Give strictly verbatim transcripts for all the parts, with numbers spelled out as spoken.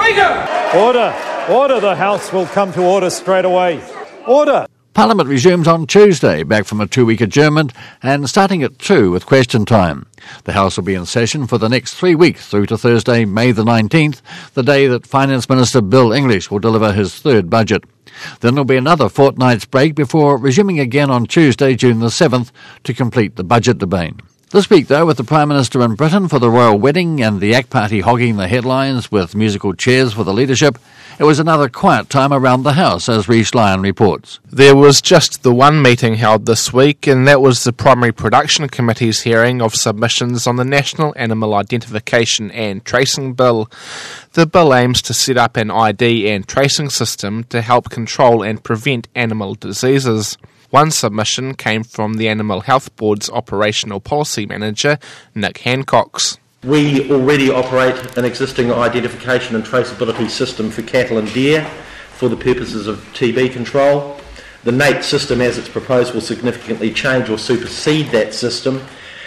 Speaker! Order. Order. The House will come to order straight away. Order. Parliament resumes on Tuesday, back from a two-week adjournment, and starting at two with question time. The House will be in session for the next three weeks through to Thursday, May the nineteenth, the day that Finance Minister Bill English will deliver his third budget. Then there'll be another fortnight's break before resuming again on Tuesday, June the seventh, to complete the budget debate. This week, though, with the Prime Minister in Britain for the royal wedding and the A C Party hogging the headlines with musical chairs for the leadership, it was another quiet time around the House, as Rhys Lyon reports. There was just the one meeting held this week, and that was the Primary Production Committee's hearing of submissions on the National Animal Identification and Tracing Bill. The bill aims to set up an I D and tracing system to help control and prevent animal diseases. One submission came from the Animal Health Board's Operational Policy Manager, Nick Hancox. We already operate an existing identification and traceability system for cattle and deer for the purposes of T B control. The N A T system, as it's proposed, will significantly change or supersede that system,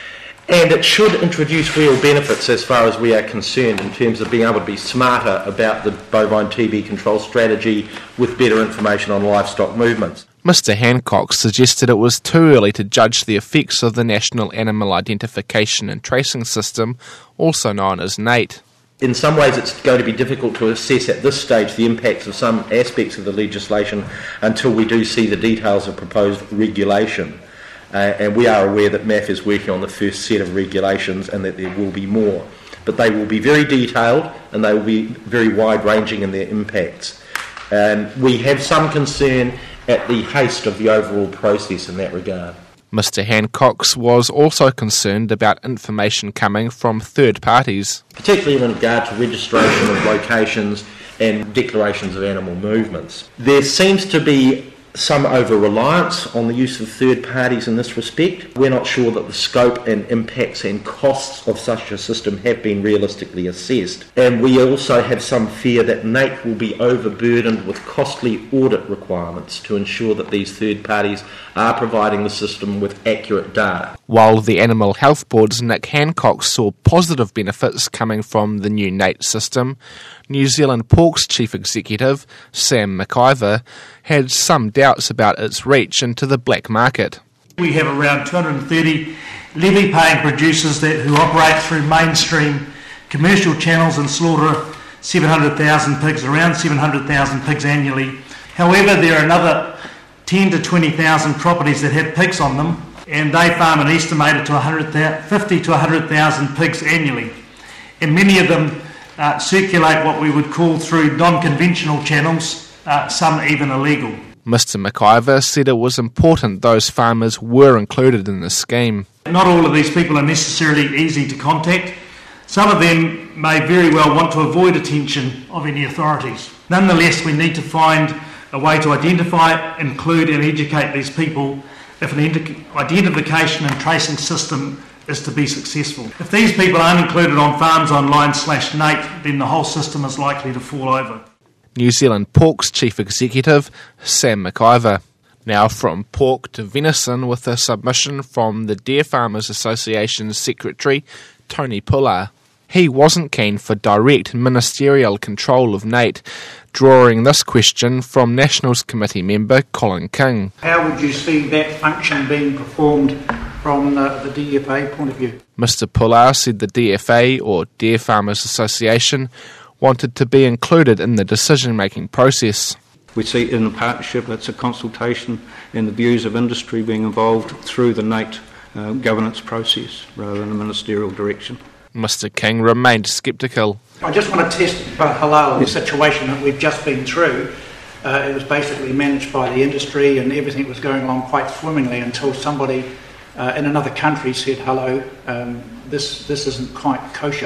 and it should introduce real benefits as far as we are concerned in terms of being able to be smarter about the bovine T B control strategy with better information on livestock movements. Mister Hancock suggested it was too early to judge the effects of the National Animal Identification and Tracing System, also known as N A T. In some ways it's going to be difficult to assess at this stage the impacts of some aspects of the legislation until we do see the details of proposed regulation. Uh, and we are aware that M A F is working on the first set of regulations and that there will be more. But they will be very detailed and they will be very wide-ranging in their impacts. Um, we have some concern at the haste of the overall process in that regard. Mister Hancox was also concerned about information coming from third parties, particularly in regard to registration of locations and declarations of animal movements. There seems to be some over-reliance on the use of third parties in this respect. We're not sure that the scope and impacts and costs of such a system have been realistically assessed. And we also have some fear that N A T will be overburdened with costly audit requirements to ensure that these third parties are providing the system with accurate data. While the Animal Health Board's Nick Hancock saw positive benefits coming from the new N A T system, New Zealand Pork's Chief Executive, Sam McIver, had some doubts about its reach into the black market. We have around two hundred thirty levy-paying producers that who operate through mainstream commercial channels and slaughter seven hundred thousand pigs, around seven hundred thousand pigs annually. However, there are another ten to twenty thousand properties that have pigs on them, and they farm an estimated to one hundred fifty to one hundred thousand pigs annually. And many of them uh, circulate what we would call through non-conventional channels, uh, some even illegal. Mister McIver said it was important those farmers were included in the scheme. Not all of these people are necessarily easy to contact. Some of them may very well want to avoid attention of any authorities. Nonetheless, we need to find a way to identify, include and educate these people if an identification and tracing system is to be successful. If these people aren't included on Farms Online slash N A T, then the whole system is likely to fall over. New Zealand Pork's Chief Executive, Sam McIver. Now from pork to venison with a submission from the Deer Farmers Association's Secretary, Tony Pullar. He wasn't keen for direct ministerial control of N A T, drawing this question from Nationals Committee member Colin King. How would you see that function being performed from uh, the D F A point of view? Mister Pullar said the D F A, or Deer Farmers Association, wanted to be included in the decision-making process. We see it in a partnership, it's a consultation and the views of industry being involved through the N A T uh, governance process rather than a ministerial direction. Mister King remained sceptical. I just want to test for halal the situation that we've just been through. Uh, it was basically managed by the industry and everything was going along quite swimmingly until somebody uh, in another country said, hello, um, this, this isn't quite kosher.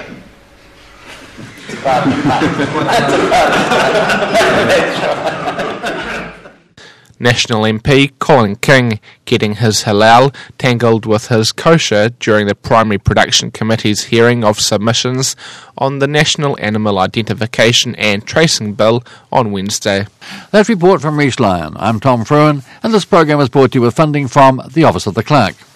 National M P Colin King getting his halal tangled with his kosher during the Primary Production Committee's hearing of submissions on the National Animal Identification and Tracing Bill on Wednesday. That report from Rhys Lyon. I'm Tom Fruin, and this program is brought to you with funding from the Office of the Clerk.